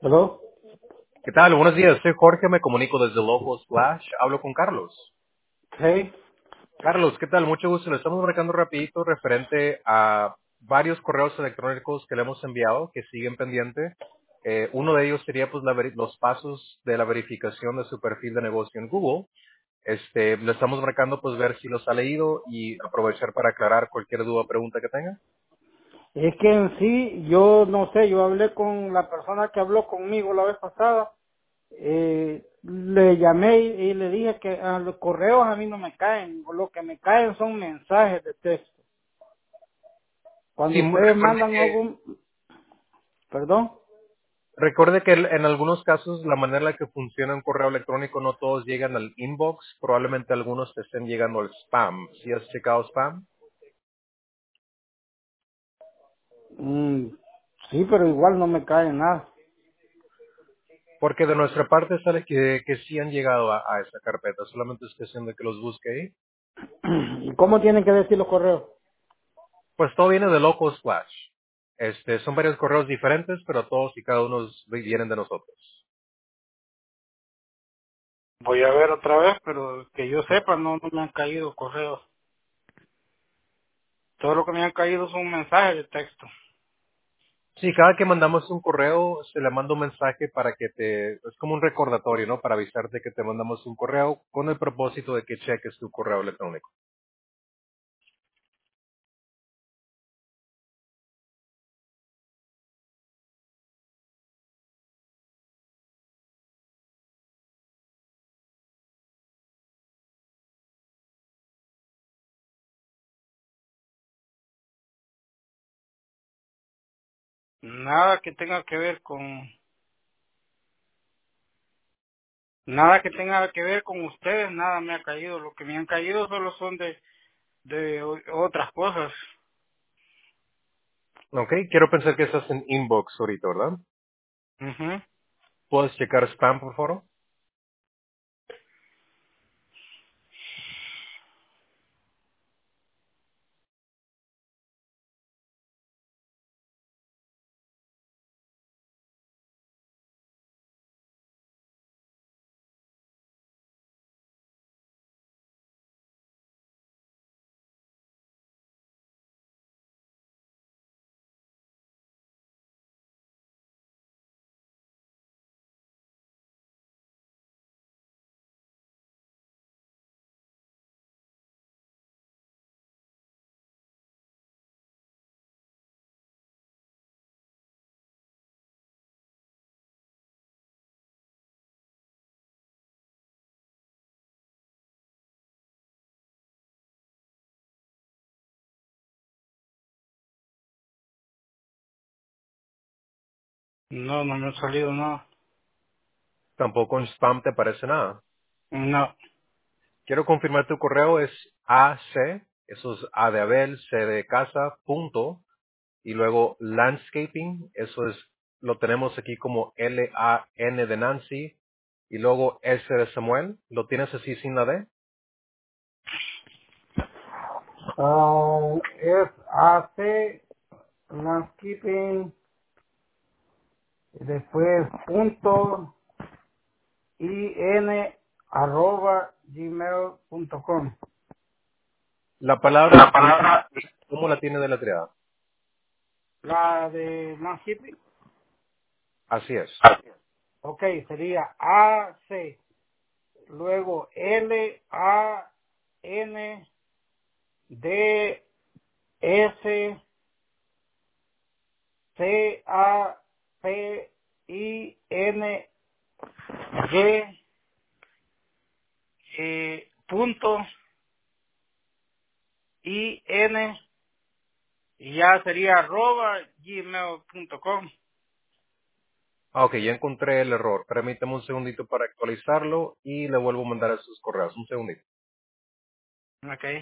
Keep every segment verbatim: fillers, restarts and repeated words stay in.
¿Aló? ¿Qué tal? Buenos días. Soy Jorge, me comunico desde Local Splash. Hablo con Carlos. Sí. Carlos, ¿qué tal? Mucho gusto. Le estamos marcando rapidito referente a varios correos electrónicos que le hemos enviado que siguen pendiente. Eh, uno de ellos sería pues la veri- los pasos de la verificación de su perfil de negocio en Google. Este, le estamos marcando pues ver si los ha leído y aprovechar para aclarar cualquier duda o pregunta que tenga. Es que en sí, yo no sé, yo hablé con la persona que habló conmigo la vez pasada, eh, le llamé y, y le dije que a los correos a mí no me caen, lo que me caen son mensajes de texto. Cuando Sí, mu- ustedes recuerde mandan que algún, perdón, Recuerde que el- en algunos casos la manera en la que funciona un correo electrónico no todos llegan al inbox, probablemente algunos te estén llegando al spam. ¿Sí has checado spam? mm, sí, pero igual no me cae nada. Porque de nuestra parte sale que, que sí han llegado a, a esa carpeta, solamente es cuestión de que los busque ahí. ¿Y cómo tienen que decir los correos? Pues todo viene de Local Splash. Este, son varios correos diferentes, pero todos y cada uno vienen de nosotros. Voy a ver otra vez, pero que yo sepa, no, no me han caído correos. Todo lo que me han caído son mensajes de texto. Sí, cada que mandamos un correo, se le manda un mensaje para que te, es como un recordatorio, ¿no? Para avisarte que te mandamos un correo con el propósito de que cheques tu correo electrónico. Nada que tenga que ver con nada que tenga que ver con ustedes, nada me ha caído. Lo que me han caído solo son de, de o- otras cosas. Ok, quiero pensar que estás en inbox ahorita, ¿verdad? Ujú. ¿Puedes checar spam, por favor? No, no me ha salido nada. Tampoco en spam te aparece nada. No. Quiero confirmar tu correo es A C, eso es A de Abel, C de casa, punto, y luego landscaping, eso es, lo tenemos aquí como L A N de Nancy, y luego S de Samuel, ¿lo tienes así sin la D? Ah, es A C landscaping después punto in arroba gmail.com. La palabra, La palabra, ¿cómo la tiene deletreada? la de landscaping. Así es. Ok, sería A C, luego L A N D S C A P I N Y eh, punto I N y ya sería arroba gmail.com. Ah, ok, ya encontré el error. Permítame un segundito para actualizarlo y le vuelvo a mandar a sus correos. Un segundito. Ok.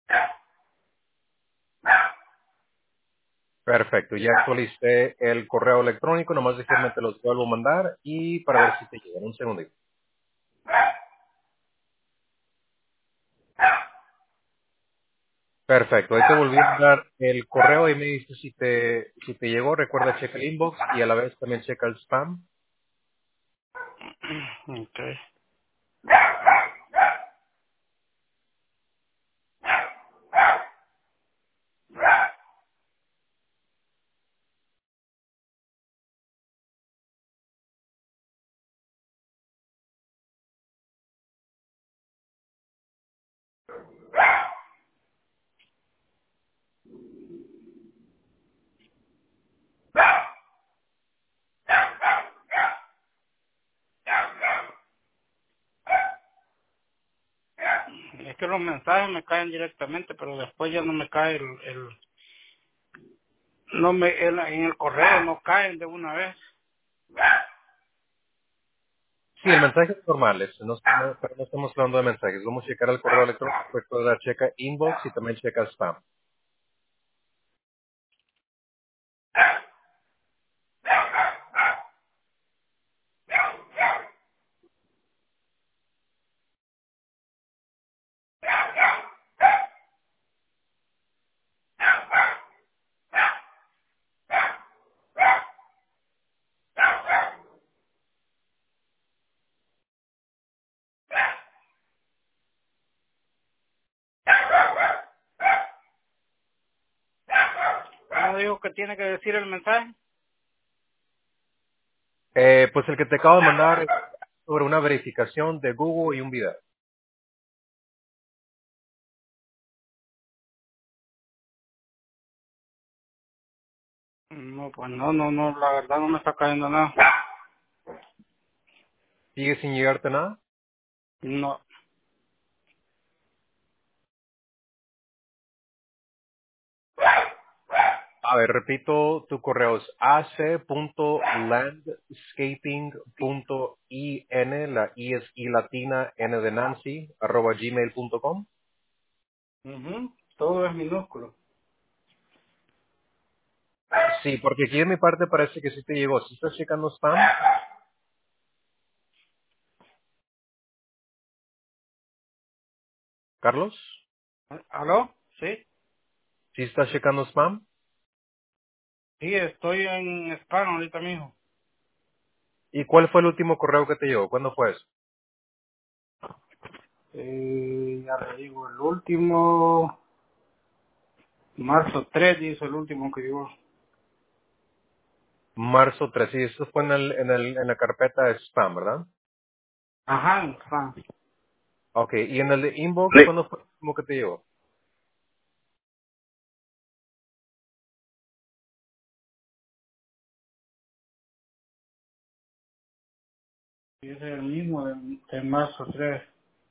Perfecto, ya actualicé el correo electrónico, nomás déjenme te los vuelvo a mandar y para ver si te llegan. Un segundito. Perfecto, ahí te volví a dar el correo y me dice si te, si te llegó. Recuerda, checa el inbox y a la vez también checa el spam. Ok. Es que los mensajes me caen directamente, pero después ya no me cae el, el no me el- en el correo no caen de una vez. Sí, el mensaje es normal, es- no, no- pero no estamos hablando de mensajes. Vamos a checar el correo electrónico, recuerda, checa inbox y también checa spam. ¿Cómo digo que tiene que decir el mensaje? Eh, pues el que te acabo de mandar es sobre una verificación de Google y un video. No, pues no, no, no, la verdad no me está cayendo nada. ¿Sigue sin llegarte nada? No. A ver, repito, tu correo es ac.landscaping.in, la I es I latina, N de Nancy, arroba gmail punto com. Ujú. Todo es minúsculo. Sí, porque aquí de mi parte parece que sí te llegó. ¿Sí estás checando spam, Carlos? ¿Aló? Sí. ¿Sí estás checando spam? Sí, estoy en spam ahorita mismo. ¿Y cuál fue el último correo que te llegó? ¿Cuándo fue eso? Eh, ya le digo, el último, marzo tres dice el último que llegó. Marzo tres. Sí, eso fue en, el, en, el, en la carpeta de spam, ¿verdad? Ajá, en spam. Ok, y en el de inbox, Sí. ¿cuándo fue el último que te llegó? Y ese es el mismo de, de marzo tres.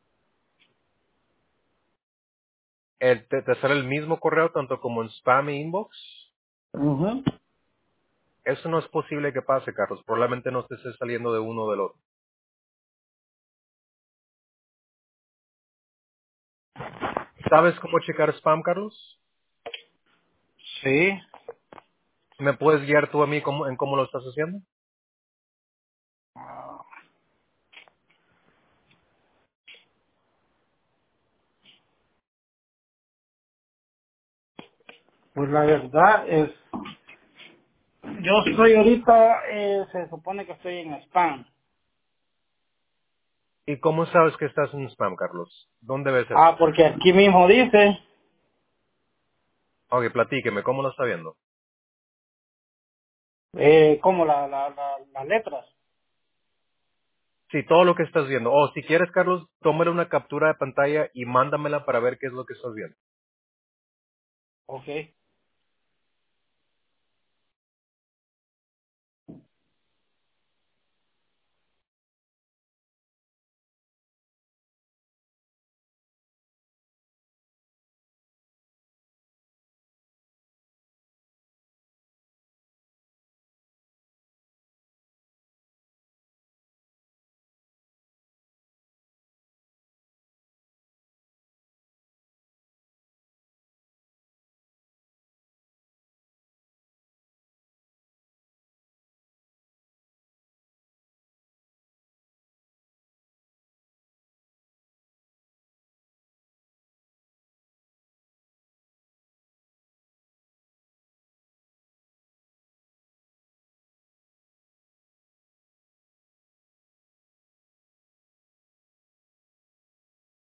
El, te, ¿Te sale el mismo correo tanto como en spam e inbox? Ujú. Eso no es posible que pase, Carlos. Probablemente no te esté saliendo de uno o del otro. ¿Sabes cómo checar spam, Carlos? Sí. ¿Me puedes guiar tú a mí cómo- en cómo lo estás haciendo? Ah, pues la verdad es, yo estoy ahorita, eh, se supone que estoy en spam. ¿Y cómo sabes que estás en spam, Carlos? ¿Dónde ves Ah, eso? porque aquí mismo dice, Ok, platíqueme, ¿cómo lo está viendo? eh, como la, la, la- las letras. Sí, todo lo que estás viendo. O si quieres, Carlos, tómale una captura de pantalla y mándamela para ver qué es lo que estás viendo. Ok.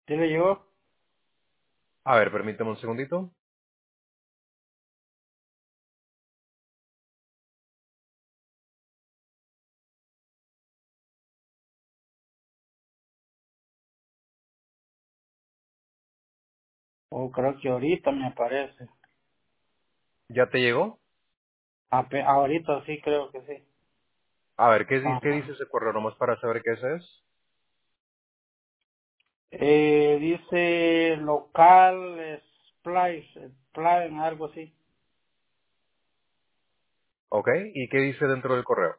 ¿Sí le llegó? A ver, permíteme un segundito. O creo que ahorita me aparece. ¿Ya te llegó? Ape- ahorita sí, creo que sí. A ver, ¿qué, di- qué dice Ajá. ese correo? Nomás para saber qué ese es. Eh, dice local splice, plan, algo así. Ok, ¿y qué dice dentro del correo?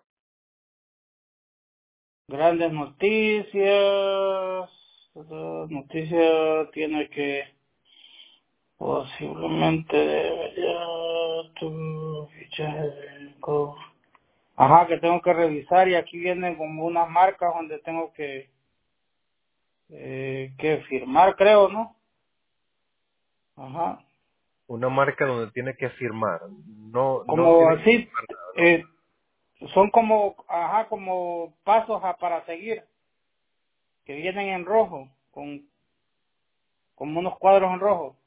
Grandes noticias. Noticias tiene que posiblemente debería tu fichaje de co- Ajá, que tengo que revisar y aquí vienen como unas marcas donde tengo que eh, que firmar, creo, ¿no? Ajá. Una marca donde tiene que firmar. No, no Como tiene que así, firmar nada, ¿no? eh, son como, ajá, como pasos a- para seguir, que vienen en rojo, con como unos cuadros en rojo.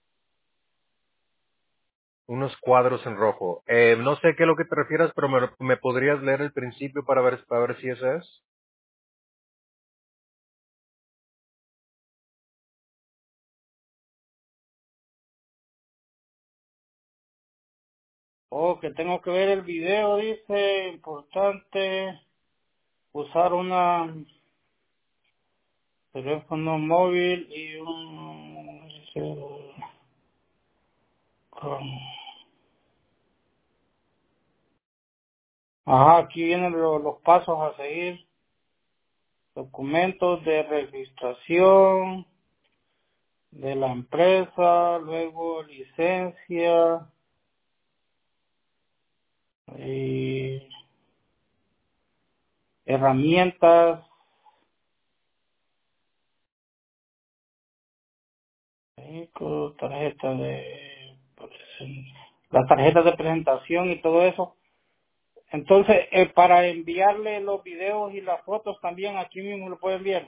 Unos cuadros en rojo. Eh, no sé qué es lo que te refieras, pero me, me podrías leer el principio para ver, para ver si ese es. Oh, que tengo que ver el video, dice, importante, usar una teléfono móvil y un... dice, con- Ajá, aquí vienen lo- los pasos a seguir, documentos de registración de la empresa, luego licencia y herramientas, vehículos, tarjeta de presen- las tarjetas de presentación y todo eso. Entonces, eh, para enviarle los videos y las fotos también aquí mismo lo puede enviar.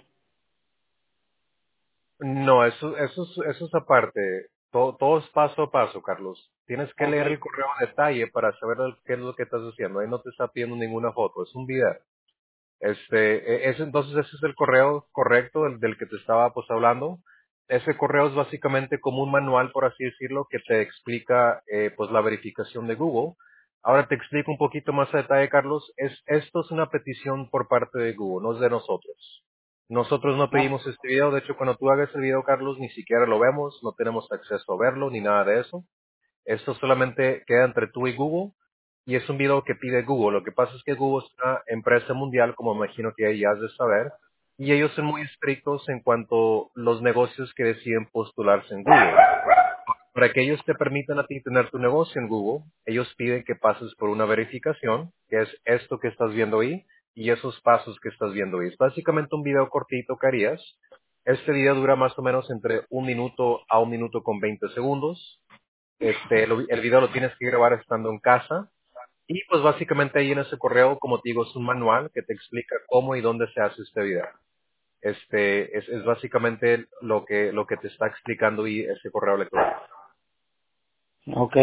No, eso, eso, es- eso es aparte. Todo, todo es paso a paso, Carlos. Tienes que Ok, leer el correo a detalle para saber el- qué es lo que estás haciendo. Ahí no te está pidiendo ninguna foto, es un video. Este, e- ese, entonces ese es el correo correcto del, del que te estaba pues hablando. Ese correo es básicamente como un manual, por así decirlo, que te explica eh, pues la verificación de Google. Ahora te explico un poquito más a detalle, Carlos. Es, esto es una petición por parte de Google, no es de nosotros. Nosotros no no, pedimos este video. De hecho, cuando tú hagas el video, Carlos, ni siquiera lo vemos, no tenemos acceso a verlo ni nada de eso. Esto solamente queda entre tú y Google y es un video que pide Google. Lo que pasa es que Google es una empresa mundial, como me imagino que ya has de saber, y ellos son muy estrictos en cuanto a los negocios que deciden postularse en Google. Para que ellos te permitan a ti tener tu negocio en Google, ellos piden que pases por una verificación, que es esto que estás viendo ahí y esos pasos que estás viendo ahí. Es básicamente un video cortito que harías. Este video dura más o menos entre un minuto a un minuto con veinte segundos. Este, lo- el video lo tienes que grabar estando en casa. Y pues básicamente ahí en ese correo, como te digo, es un manual que te explica cómo y dónde se hace este video. Este, es, es básicamente lo que, lo que te está explicando y ese correo electrónico. ok,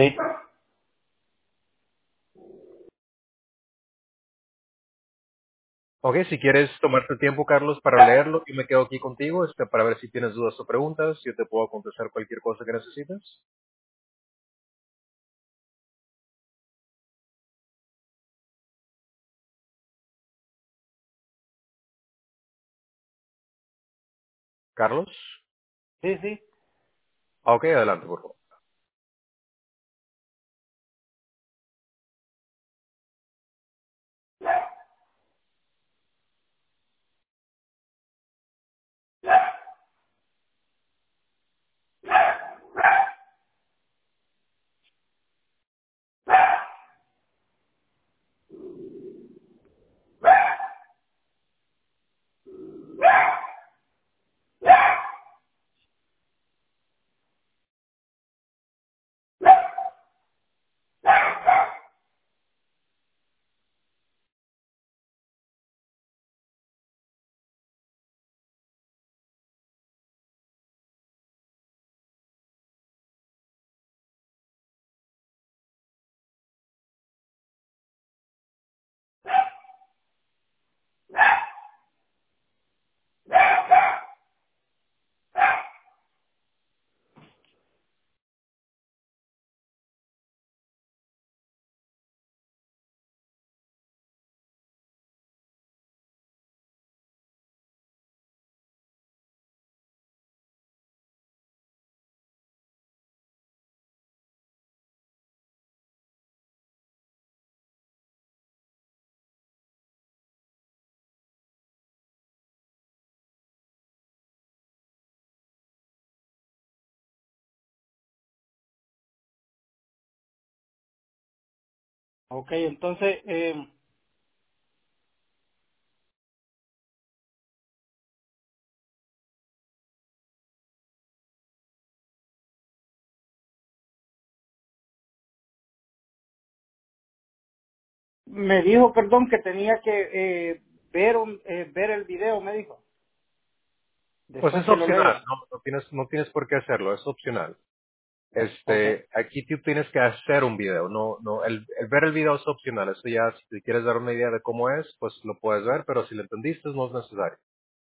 Ok, si quieres tomarte el tiempo, Carlos, para leerlo, yo me quedo aquí contigo, este, para ver si tienes dudas o preguntas, yo te puedo contestar cualquier cosa que necesites. Carlos. sí, sí. Ok, adelante, por favor. Ok, entonces, eh, me dijo, perdón, que tenía que eh, ver un, eh, ver el video, me dijo, Pues después es que lo opcional, lea. no, no tienes, no tienes por qué hacerlo, es opcional. Ok. Este, aquí tú tienes que hacer un video, no, no, el, el ver el video es opcional, eso ya, si te quieres dar una idea de cómo es, pues lo puedes ver, pero si lo entendiste no es necesario.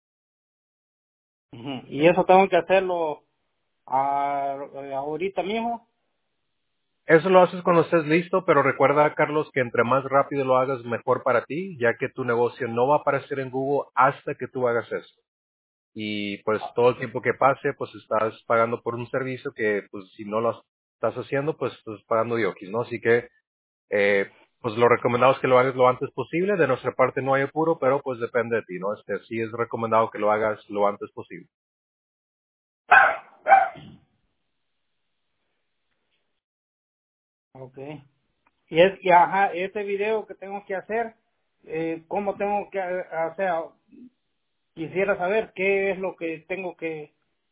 Ujú. Y eso tengo que hacerlo a- ahorita mismo. Eso lo haces cuando estés listo, pero recuerda, Carlos, que entre más rápido lo hagas, mejor para ti, ya que tu negocio no va a aparecer en Google hasta que tú hagas eso. Y pues todo el tiempo que pase, pues estás pagando por un servicio que, pues si no lo estás haciendo, pues estás pagando diokis, ¿no? Así que, eh, pues lo recomendado es que lo hagas lo antes posible. De nuestra parte no hay apuro, pero pues depende de ti, ¿no? Este, sí es recomendado que lo hagas lo antes posible. Ok. Y es y ajá, este video que tengo que hacer, eh, ¿cómo tengo que hacer? Quisiera saber qué es lo que tengo que,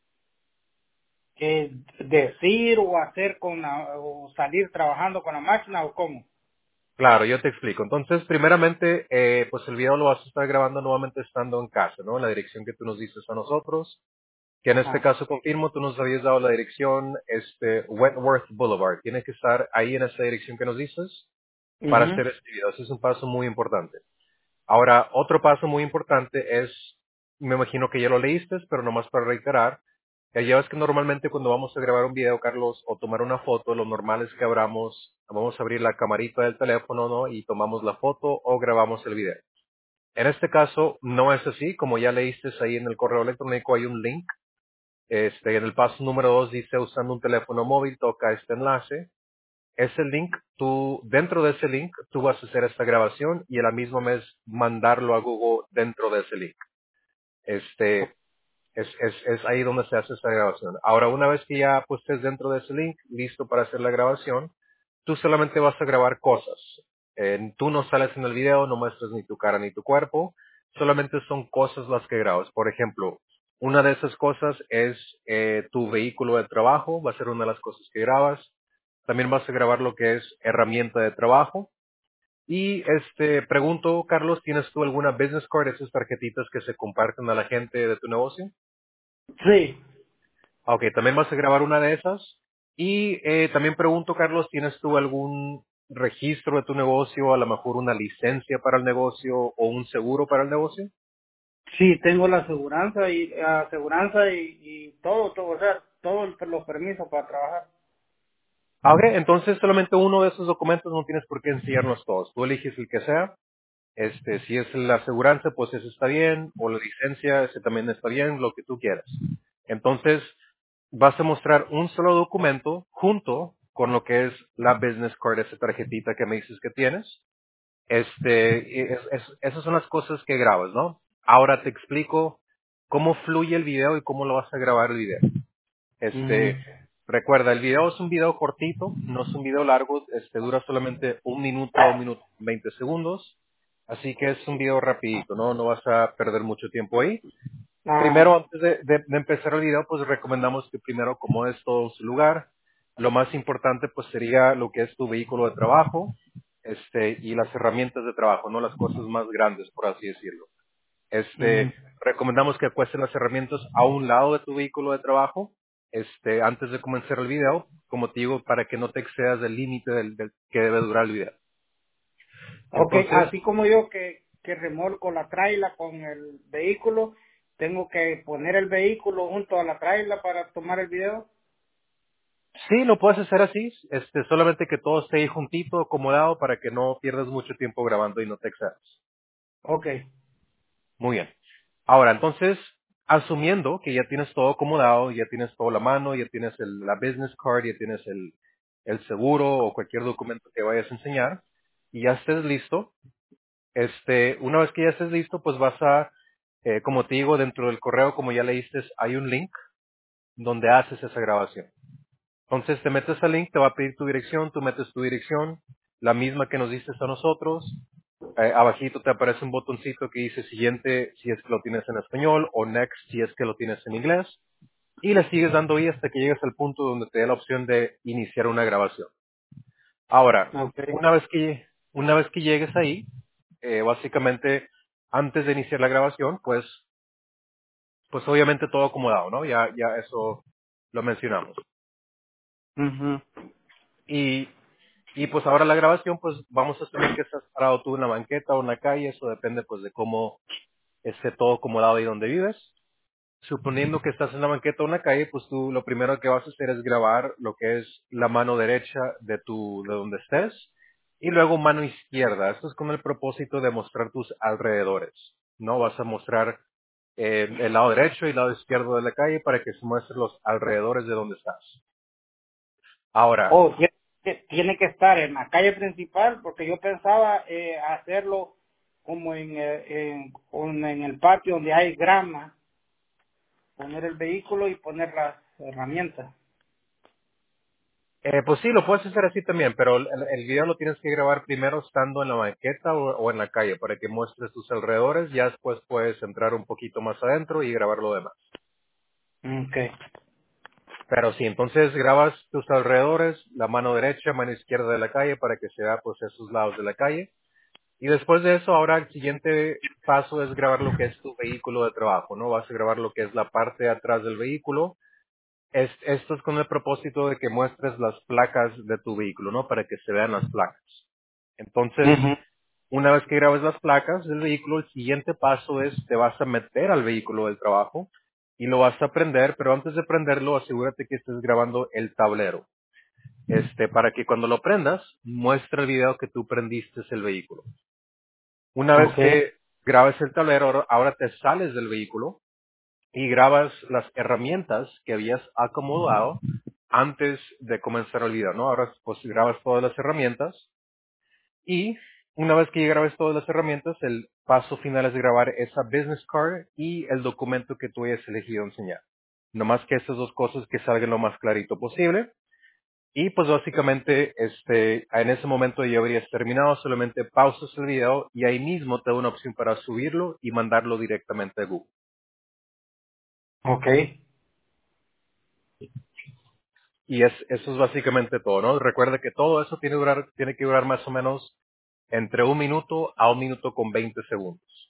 que decir o hacer con la, o salir trabajando con la máquina o cómo. Claro, yo te explico. Entonces, primeramente, eh, pues el video lo vas a estar grabando nuevamente estando en casa, ¿no? En la dirección que tú nos dices a nosotros. Que en este Ajá. caso confirmo, tú nos habías dado la dirección, este, Wentworth Boulevard. Tiene que estar ahí en esa dirección que nos dices para Mhm. hacer este video. Ese es un paso muy importante. Ahora, otro paso muy importante es, me imagino que ya lo leíste, pero nomás para reiterar, que ya ves que normalmente cuando vamos a grabar un video, Carlos, o tomar una foto, lo normal es que abramos, vamos a abrir la camarita del teléfono, ¿no? Y tomamos la foto o grabamos el video. En este caso, no es así. Como ya leíste ahí en el correo electrónico, hay un link. Este, en el paso número dos dice usando un teléfono móvil, toca este enlace. Ese link, tú, dentro de ese link, tú vas a hacer esta grabación y a la misma vez mandarlo a Google dentro de ese link. Este, es, es, es ahí donde se hace esta grabación. Ahora, una vez que ya pues, estés dentro de ese link, listo para hacer la grabación, tú solamente vas a grabar cosas. Eh, tú no sales en el video, no muestras ni tu cara ni tu cuerpo, solamente son cosas las que grabas. Por ejemplo, una de esas cosas es eh, tu vehículo de trabajo, va a ser una de las cosas que grabas. También vas a grabar lo que es herramienta de trabajo. Y este, pregunto, Carlos, ¿tienes tú alguna business card, esas tarjetitas que se comparten a la gente de tu negocio? Sí, Ok, también vas a grabar una de esas. Y eh, también pregunto, Carlos, ¿tienes tú algún registro de tu negocio, a lo mejor una licencia para el negocio o un seguro para el negocio? sí, tengo la aseguranza y aseguranza y, y todo, todo, o sea, todos los permisos para trabajar. Ah, ok, entonces solamente uno de esos documentos no tienes por qué enseñarnos todos. Tú eliges el que sea. Este, si es la aseguranza, pues ese está bien, o la licencia, ese también está bien, lo que tú quieras. Entonces, vas a mostrar un solo documento junto con lo que es la business card, esa tarjetita que me dices que tienes. Este, es- es- esas son las cosas que grabas, ¿no? Ahora te explico cómo fluye el video y cómo lo vas a grabar el video. Mhm. Este, recuerda, el video es un video cortito, no es un video largo, este dura solamente un minuto a un minuto veinte segundos, así que es un video rapidito, ¿no? No vas a perder mucho tiempo ahí. Ajá. Primero, antes de, de- de empezar el video, pues recomendamos que primero acomodes todo en su lugar. Lo más importante, pues sería lo que es tu vehículo de trabajo, este, y las herramientas de trabajo, ¿no? Las cosas más grandes, por así decirlo. Mhm. Este, recomendamos que acuesten las herramientas a un lado de tu vehículo de trabajo, este, antes de comenzar el video, como te digo, para que no te excedas del límite del, del que debe durar el video. Ok, Entonces, así como yo que, que remolco la traila con el vehículo, tengo que poner el vehículo junto a la traila para tomar el video. sí, lo puedes hacer así, este, solamente que todo esté ahí juntito, acomodado, para que no pierdas mucho tiempo grabando y no te excedas. Ok. Muy bien. Ahora, entonces, asumiendo que ya tienes todo acomodado, ya tienes todo a la mano, ya tienes el- la business card, ya tienes el, el seguro o cualquier documento que vayas a enseñar, y ya estés listo, este, una vez que ya estés listo, pues vas a, eh, como te digo, dentro del correo, como ya leíste, hay un link donde haces esa grabación. Entonces te metes al link, te va a pedir tu dirección, tú metes tu dirección, la misma que nos diste a nosotros. Eh, abajito te aparece un botoncito que dice siguiente si es que lo tienes en español o next si es que lo tienes en inglés. Y le sigues dando ahí hasta que llegues al punto donde te da la opción de iniciar una grabación. Ahora, Okay. una vez que, una vez que llegues ahí, eh, básicamente antes de iniciar la grabación, pues, pues obviamente todo acomodado, ¿no? Ya, ya eso lo mencionamos. Mhm. Y, y pues ahora la grabación, pues vamos a asumir que estás parado tú en una banqueta o en una calle, eso depende pues de cómo esté todo acomodado y donde vives. Suponiendo que estás en la banqueta o en la calle, pues tú lo primero que vas a hacer es grabar lo que es la mano derecha de tu, de donde estés, y luego mano izquierda. Esto es con el propósito de mostrar tus alrededores. No vas a mostrar eh, el lado derecho y el lado izquierdo de la calle para que se muestren los alrededores de donde estás. Ahora, Oh, tiene que tiene que estar en la calle principal porque yo pensaba eh, hacerlo como en, eh, en, con- en el patio donde hay grama, poner el vehículo y poner las herramientas. eh, pues sí, lo puedes hacer así también, pero el, el video lo tienes que grabar primero estando en la banqueta o, o en la calle para que muestres tus alrededores. Ya después puedes entrar un poquito más adentro y grabar lo demás. Okay. Pero sí, entonces grabas tus alrededores, la mano derecha, mano izquierda de la calle para que se vea pues esos lados de la calle. Y después de eso, ahora el siguiente paso es grabar lo que es tu vehículo de trabajo, ¿no? Vas a grabar lo que es la parte de atrás del vehículo. Es, esto es con el propósito de que muestres las placas de tu vehículo, ¿no? Para que se vean las placas. Entonces, Ujú. una vez que grabes las placas del vehículo, el siguiente paso es te vas a meter al vehículo del trabajo y lo vas a prender, pero antes de prenderlo, asegúrate que estés grabando el tablero. Este, para que cuando lo prendas, muestre el video que tú prendiste el vehículo. Una vez Okay. que grabes el tablero, ahora ahora te sales del vehículo y grabas las herramientas que habías acomodado antes de comenzar el video, ¿no? Ahora pues grabas todas las herramientas. Y una vez que ya grabes todas las herramientas, el paso final es grabar esa business card y el documento que tú hayas elegido enseñar. No más que estas dos cosas que salgan lo más clarito posible. Y pues básicamente, este, en ese momento ya habrías terminado, solamente pausas el video y ahí mismo te da una opción para subirlo y mandarlo directamente a Google. Okay. Y es, eso es básicamente todo, ¿no? Recuerda que todo eso tiene, durar, tiene que durar más o menos entre un minuto a un minuto con veinte segundos.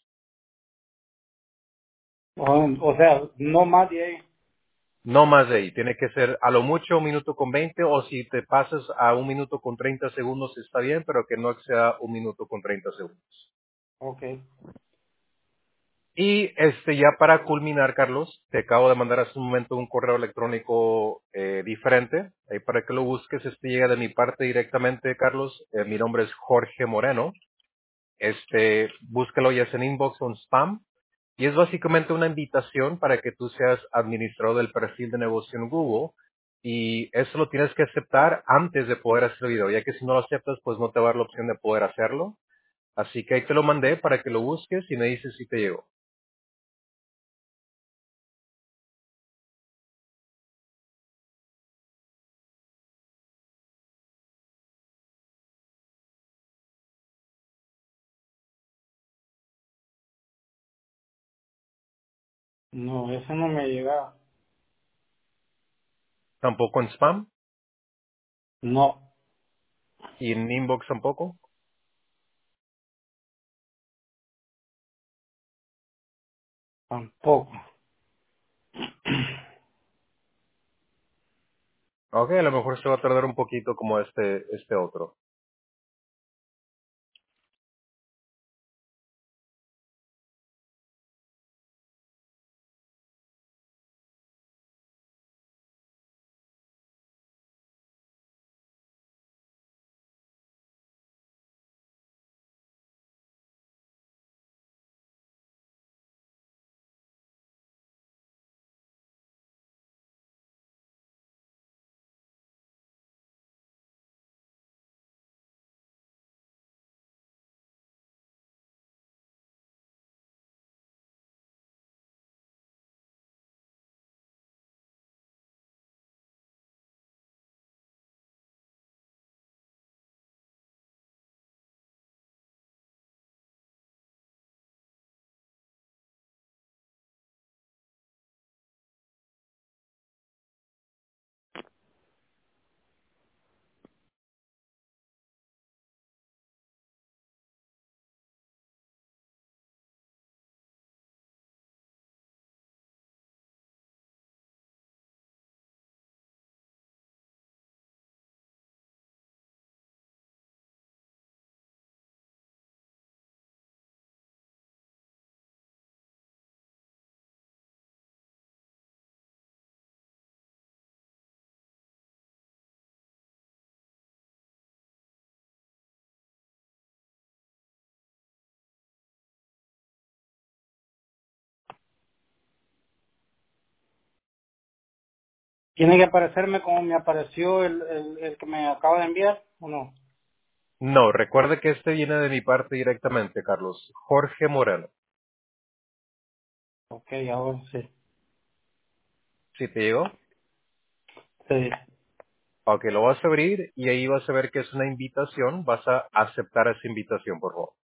O, o sea, no más de ahí. No más de ahí, tiene que ser a lo mucho un minuto con veinte o si te pasas a un minuto con treinta segundos está bien, pero que no exceda un minuto con treinta segundos. Okay. Y este ya para culminar, Carlos, te acabo de mandar hace un momento un correo electrónico eh, diferente, ahí para que lo busques, este llega de mi parte directamente, Carlos, eh, mi nombre es Jorge Moreno, este, búscalo ya sea en inbox o en spam, y es básicamente una invitación para que tú seas administrador del perfil de negocio en Google. Y eso lo tienes que aceptar antes de poder hacer el video, ya que si no lo aceptas, pues no te va a dar la opción de poder hacerlo. Así que ahí te lo mandé para que lo busques y me dices si te llegó. No, eso no me llegaba. Tampoco en spam No, y en inbox tampoco. tampoco. Ok, a lo mejor se va a tardar un poquito como este, este otro. ¿Tiene que aparecerme como me apareció el, el, el que me acaba de enviar o no? No, recuerde que este viene de mi parte directamente, Carlos. Jorge Moreno. Ok, ahora sí. ¿Sí te llegó? Sí. Ok, lo vas a abrir y ahí vas a ver que es una invitación. Vas a aceptar esa invitación, por favor.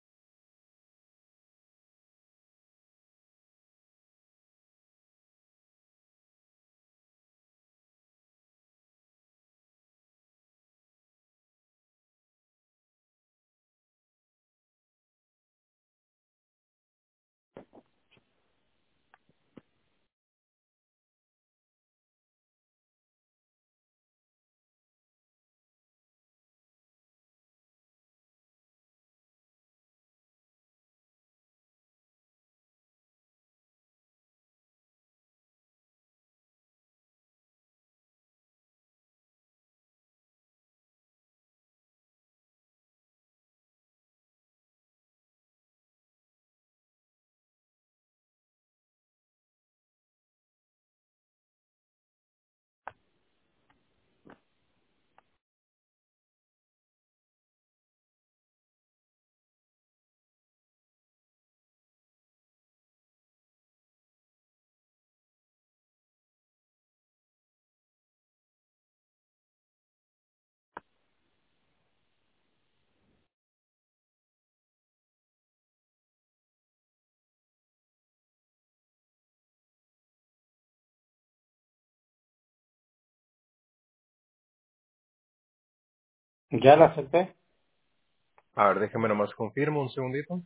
¿Ya la acepté? A ver, déjeme nomás confirmo un segundito.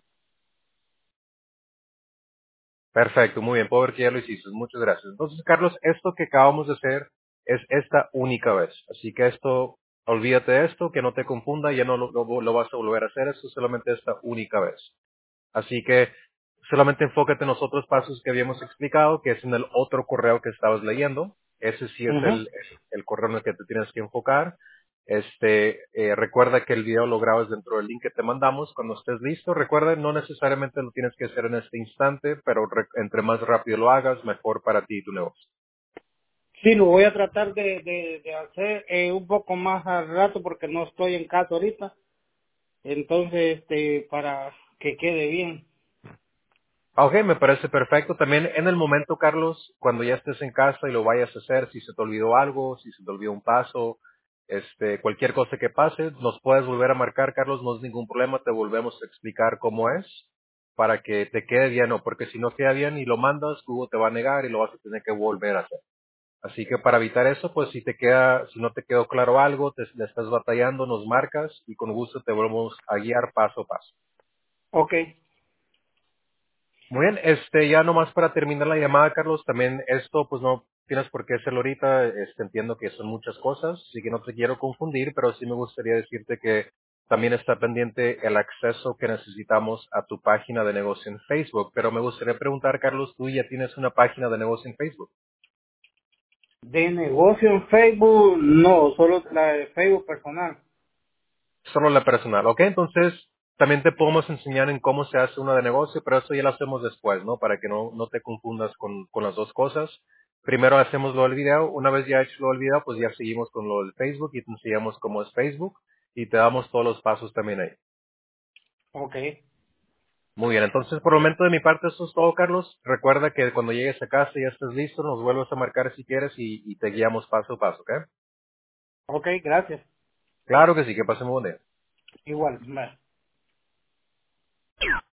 Perfecto, muy bien, puedo ver que ya lo hiciste, muchas gracias. Entonces, Carlos, esto que acabamos de hacer es esta única vez. Así que esto, olvídate de esto, que no te confunda, ya no lo, lo- lo vas a volver a hacer, esto es solamente esta única vez. Así que solamente enfócate en los otros pasos que habíamos explicado, que es en el otro correo que estabas leyendo. Ese sí es Ujú. el, el correo en el que te tienes que enfocar. Este, eh, recuerda que el video lo grabas dentro del link que te mandamos. Cuando estés listo, recuerda, no necesariamente lo tienes que hacer en este instante, pero re- entre más rápido lo hagas, mejor para ti y tu negocio. Sí, lo voy a tratar de, de, de hacer eh, un poco más al rato porque no estoy en casa ahorita. Entonces, este, para que quede bien. Ah, ok, me parece perfecto. También en el momento, Carlos, cuando ya estés en casa y lo vayas a hacer, si se te olvidó algo, si se te olvidó un paso, este, cualquier cosa que pase, nos puedes volver a marcar, Carlos, no es ningún problema, te volvemos a explicar cómo es para que te quede bien, o porque si no queda bien y lo mandas, Google te va a negar y lo vas a tener que volver a hacer. Así que para evitar eso, pues si te queda, si no te quedó claro algo, te, le estás batallando, nos marcas y con gusto te volvemos a guiar paso a paso. Ok. Muy bien, este, ya nomás para terminar la llamada, Carlos, también esto, pues no tienes por qué hacerlo ahorita, este, entiendo que son muchas cosas, así que no te quiero confundir, pero sí me gustaría decirte que también está pendiente el acceso que necesitamos a tu página de negocio en Facebook, pero me gustaría preguntar, Carlos, tú ya tienes una página de negocio en Facebook. De negocio en Facebook, no, solo la de Facebook personal. Solo la personal, ¿ok? Entonces, también te podemos enseñar en cómo se hace una de negocio, pero eso ya lo hacemos después, ¿no? Para que no, no te confundas con, con las dos cosas. Primero hacemos lo del video, una vez ya hecho lo del video, pues ya seguimos con lo del Facebook y te enseñamos cómo es Facebook y te damos todos los pasos también ahí. Ok. Muy bien, entonces por el momento de mi parte eso es todo, Carlos. Recuerda que cuando llegues a casa y ya estés listo, nos vuelves a marcar si quieres y, y te guiamos paso a paso, ¿ok? Ok, gracias. Claro que sí, que pasemos un buen día. Igual. Bye.